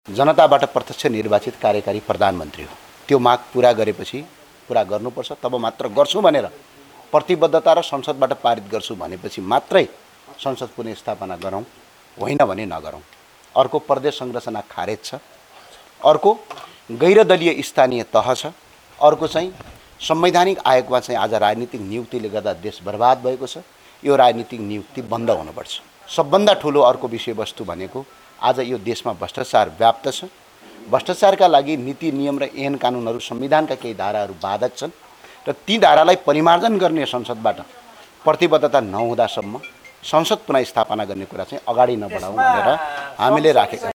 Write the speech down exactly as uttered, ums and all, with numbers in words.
जनताबाट प्रत्यक्ष निर्वाचित कार्यकारी प्रधानमन्त्री हो। त्यो माग पूरा गरेपछि पूरा गर्नुपर्छ। तब मात्र गर्छु भनेर प्रतिबद्धता र संसदबाट पारित गर्छु भनेपछि मात्रै संसद पुनर्स्थापना गरौँ, होइन भने नगरौँ। अर्को प्रदेश संरचना खारेज छ, अर्को गैर दलीय स्थानीय तह छ, अर्को चाहिँ संवैधानिक आयोगमा चाहिँ आज राजनीतिक नियुक्तिले गर्दा देश बर्बाद भएको छ। यो राजनीतिक नियुक्ति बन्द हुनुपर्छ। सबभन्दा ठुलो अर्को विषयवस्तु भनेको आज यो देशमा भ्रष्टाचार व्याप्त छ। भ्रष्टाचारका लागि नीति नियम र ऐन कानुनहरू संविधानका केही धाराहरू बाधक छन् र ती धारालाई परिमार्जन गर्ने संसदबाट प्रतिबद्धता नहुँदासम्म संसद पुनः स्थापना गर्ने कुरा चाहिँ अगाडि नबढाउँ भनेर हामीले राखेका